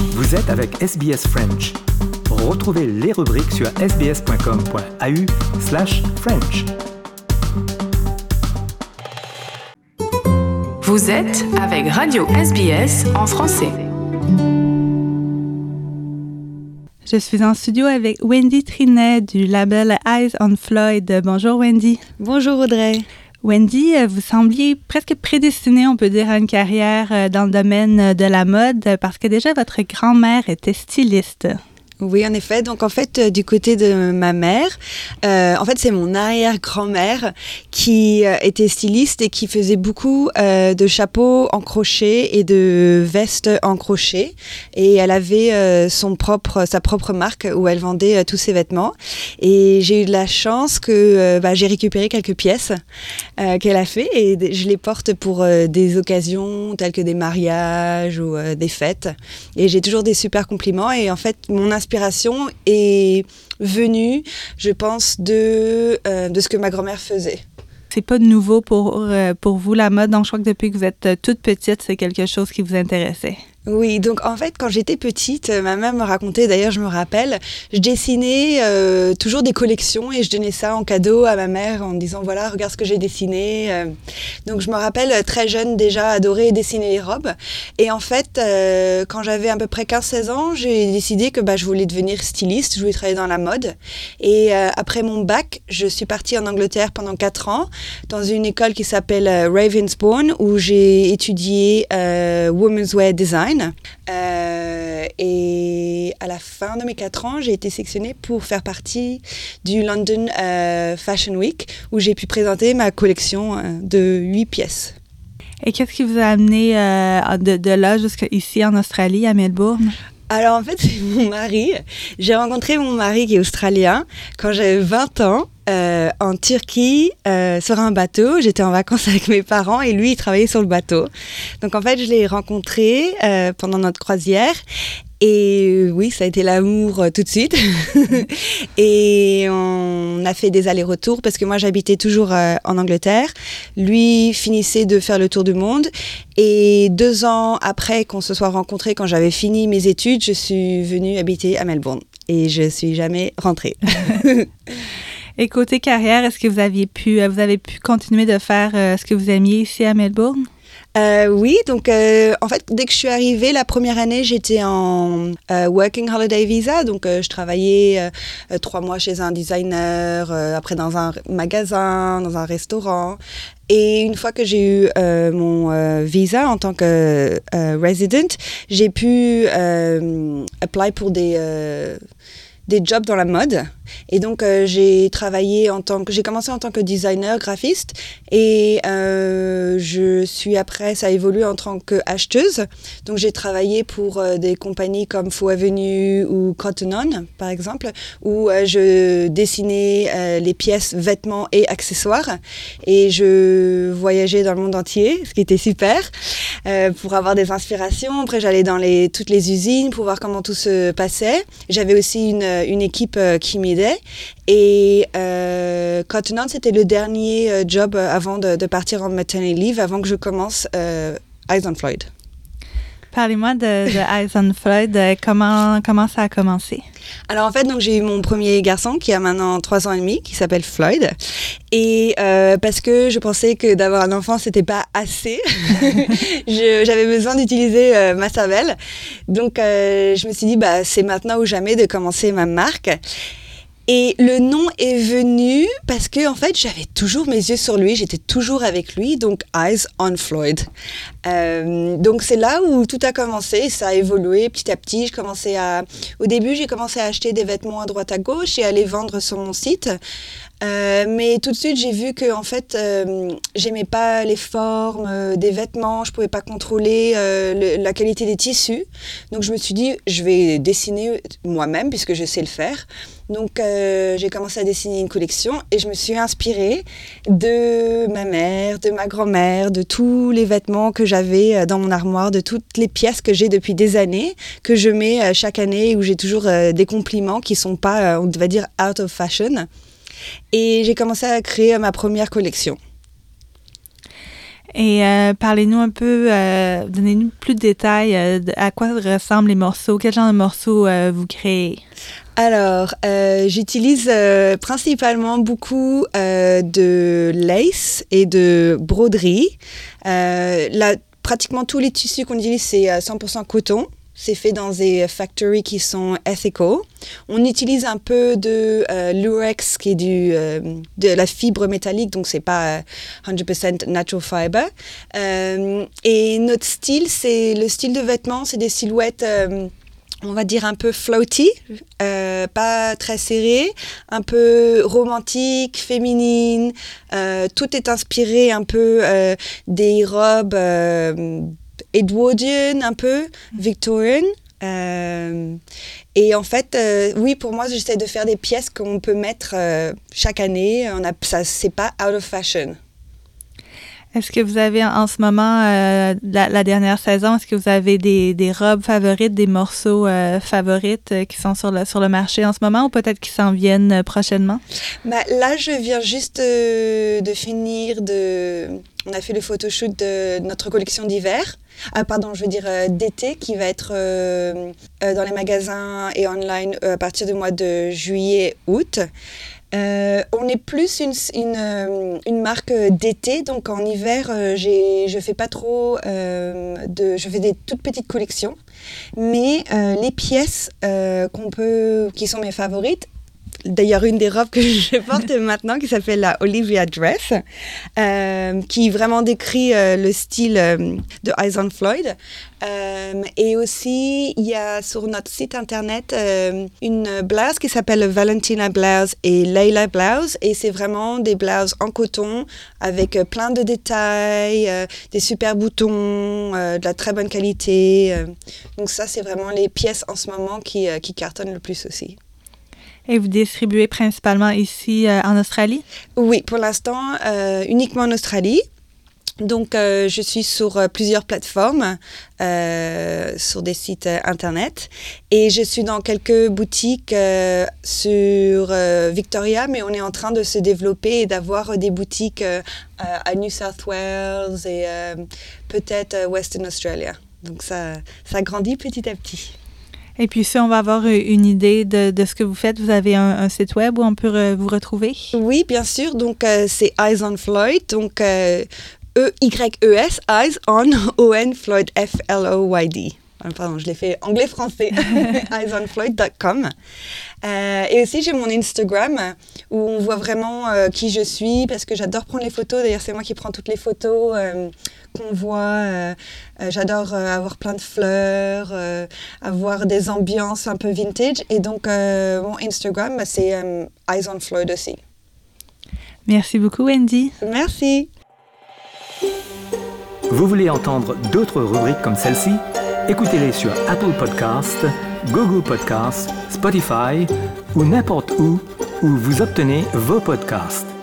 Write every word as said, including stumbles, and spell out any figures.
Vous êtes avec S B S French. Retrouvez les rubriques sur sbs.com.au slash French. Vous êtes avec Radio S B S en français. Je suis en studio avec Wendy Trinet du label Eyes on Floyd. Bonjour Wendy. Bonjour Audrey. Wendy, vous sembliez presque prédestinée, on peut dire, à une carrière dans le domaine de la mode parce que déjà votre grand-mère était styliste. Oui, en effet. Donc, en fait, euh, du côté de ma mère, euh, en fait, c'est mon arrière-grand-mère qui euh, était styliste et qui faisait beaucoup euh, de chapeaux en crochet et de vestes en crochet. Et elle avait euh, son propre, sa propre marque où elle vendait euh, tous ses vêtements. Et j'ai eu de la chance que euh, bah, j'ai récupéré quelques pièces euh, qu'elle a fait et je les porte pour euh, des occasions telles que des mariages ou euh, des fêtes. Et j'ai toujours des super compliments. Et en fait, mon inspiration L'inspiration est venue, je pense, de, euh, de ce que ma grand-mère faisait. C'est pas de nouveau pour, euh, pour vous, la mode, donc je crois que depuis que vous êtes toute petite, c'est quelque chose qui vous intéressait. Oui, donc en fait, quand j'étais petite, ma mère me racontait, d'ailleurs je me rappelle, je dessinais euh, toujours des collections et je donnais ça en cadeau à ma mère en me disant voilà, regarde ce que j'ai dessiné. Donc je me rappelle très jeune déjà adorer dessiner les robes. Et en fait, euh, quand j'avais à peu près quinze seize ans, j'ai décidé que bah, je voulais devenir styliste, je voulais travailler dans la mode. Et euh, après mon bac, je suis partie en Angleterre pendant quatre ans dans une école qui s'appelle euh, Ravensbourne où j'ai étudié euh, Women's Wear Design. Euh, et à la fin de mes quatre ans, j'ai été sélectionnée pour faire partie du London euh, Fashion Week où j'ai pu présenter ma collection euh, de huit pièces. Et qu'est-ce qui vous a amené euh, de, de là jusqu'ici en Australie, à Melbourne? Alors en fait, c'est mon mari. J'ai rencontré mon mari qui est australien quand j'avais vingt ans. Euh, en Turquie, euh, sur un bateau. J'étais en vacances avec mes parents et lui, il travaillait sur le bateau. Donc, en fait, je l'ai rencontré euh, pendant notre croisière. Et oui, ça a été l'amour euh, tout de suite. Et on a fait des allers-retours parce que moi, j'habitais toujours euh, en Angleterre. Lui finissait de faire le tour du monde. Et deux ans après qu'on se soit rencontrés, quand j'avais fini mes études, je suis venue habiter à Melbourne. Et je suis jamais rentrée. Et côté carrière, est-ce que vous aviez pu, vous avez pu continuer de faire euh, ce que vous aimiez ici à Melbourne? Euh, oui, donc euh, en fait, dès que je suis arrivée, la première année, j'étais en euh, Working Holiday Visa. Donc, euh, je travaillais euh, trois mois chez un designer, euh, après dans un magasin, dans un restaurant. Et une fois que j'ai eu euh, mon euh, visa en tant que euh, resident, j'ai pu euh, apply pour des... Euh, des jobs dans la mode. Et donc, euh, j'ai travaillé en tant que... J'ai commencé en tant que designer, graphiste. Et euh, je suis après, ça a évolué en tant qu'acheteuse. Donc, j'ai travaillé pour euh, des compagnies comme Faux Avenue ou Cotton On, par exemple, où euh, je dessinais euh, les pièces, vêtements et accessoires. Et je voyageais dans le monde entier, ce qui était super, euh, pour avoir des inspirations. Après, j'allais dans les, toutes les usines pour voir comment tout se passait. J'avais aussi une une équipe euh, qui m'aidait et euh, Cotton On, c'était le dernier euh, job avant de, de partir en maternity leave, avant que je commence euh, Eyes on Floyd. Parlez-moi de, de Eyes on Floyd, comment, comment ça a commencé? Alors en fait, donc, j'ai eu mon premier garçon qui a maintenant trois ans et demi, qui s'appelle Floyd. Et euh, parce que je pensais que d'avoir un enfant, c'était pas assez. je, j'avais besoin d'utiliser euh, ma cervelle. Donc euh, je me suis dit, bah, c'est maintenant ou jamais de commencer ma marque. Et le nom est venu parce que en fait, j'avais toujours mes yeux sur lui, j'étais toujours avec lui, donc Eyes on Floyd. Euh, donc c'est là où tout a commencé, ça a évolué petit à petit. Je commençais à, au début, j'ai commencé à acheter des vêtements à droite à gauche et à les vendre sur mon site. Euh, mais tout de suite, j'ai vu que en fait, euh, j'aimais pas les formes euh, des vêtements, je pouvais pas contrôler euh, le, la qualité des tissus. Donc je me suis dit, je vais dessiner moi-même puisque je sais le faire. Donc euh, j'ai commencé à dessiner une collection et je me suis inspirée de ma mère, de ma grand-mère, de tous les vêtements que j'avais dans mon armoire, de toutes les pièces que j'ai depuis des années, que je mets chaque année, où j'ai toujours euh, des compliments qui sont pas, euh, on va dire, out of fashion. Et j'ai commencé à créer ma première collection. Et euh, parlez-nous un peu, euh, donnez-nous plus de détails euh, de, à quoi ressemblent les morceaux, quel genre de morceaux euh, vous créez? Alors, euh, j'utilise euh, principalement beaucoup euh, de lace et de broderie. Euh, là, pratiquement tous les tissus qu'on utilise, c'est à cent pour cent coton. C'est fait dans des factories qui sont ethical. On utilise un peu de euh, lurex, qui est du, euh, de la fibre métallique, donc c'est pas euh, cent pour cent natural fiber. Euh, et notre style, c'est le style de vêtements, c'est des silhouettes, euh, on va dire un peu floaty, euh, pas très serrées, un peu romantique, féminine. Euh, tout est inspiré un peu euh, des robes euh, Edwardian, un peu, Victorian. Euh, et en fait, euh, oui, pour moi, j'essaie de faire des pièces qu'on peut mettre euh, chaque année. On a, ça, c'est pas out of fashion. Est-ce que vous avez en ce moment, euh, la, la dernière saison, est-ce que vous avez des, des robes favorites, des morceaux euh, favorites euh, qui sont sur le, sur le marché en ce moment ou peut-être qui s'en viennent euh, prochainement? Bah, là, je viens juste de, de finir de... On a fait le photoshoot de notre collection d'hiver. Ah, pardon, je veux dire euh, d'été, qui va être euh, euh, dans les magasins et online euh, à partir du mois de juillet-août. Euh, on est plus une, une, une marque d'été, donc en hiver, euh, j'ai, je fais pas trop euh, de, je fais des toutes petites collections, mais euh, les pièces euh, qu'on peut, qui sont mes favorites. D'ailleurs, une des robes que je porte maintenant, qui s'appelle la Olivia Dress, euh, qui vraiment décrit euh, le style euh, de Eyes on Floyd. Euh, et aussi, il y a sur notre site internet euh, une blouse qui s'appelle Valentina Blouse et Layla Blouse. Et c'est vraiment des blouses en coton avec euh, plein de détails, euh, des super boutons, euh, de la très bonne qualité. Euh. Donc ça, c'est vraiment les pièces en ce moment qui, euh, qui cartonnent le plus aussi. Et vous distribuez principalement ici euh, en Australie? Oui, pour l'instant, euh, uniquement en Australie. Donc, euh, je suis sur euh, plusieurs plateformes, euh, sur des sites euh, internet. Et je suis dans quelques boutiques euh, sur euh, Victoria, mais on est en train de se développer et d'avoir euh, des boutiques euh, à New South Wales et euh, peut-être euh, Western Australia. Donc, ça, ça grandit petit à petit. Et puis si on va avoir une idée de, de ce que vous faites, vous avez un, un site web où on peut re, vous retrouver? Oui, bien sûr. Donc, euh, c'est Eyes on Floyd. Donc, euh, E Y E S, Eyes on, O N, Floyd, F L O Y D. Pardon, je l'ai fait anglais-français. eyes on floyd dot com. Euh, et aussi, j'ai mon Instagram où on voit vraiment euh, qui je suis parce que j'adore prendre les photos. D'ailleurs, c'est moi qui prends toutes les photos euh, qu'on voit. Euh, euh, j'adore euh, avoir plein de fleurs, euh, avoir des ambiances un peu vintage. Et donc, euh, mon Instagram, bah, c'est euh, Eyes on Floyd aussi. Merci beaucoup, Wendy. Merci. Vous voulez entendre d'autres rubriques comme celle-ci? Écoutez-les sur Apple Podcasts, Google Podcasts, Spotify ou n'importe où où vous obtenez vos podcasts.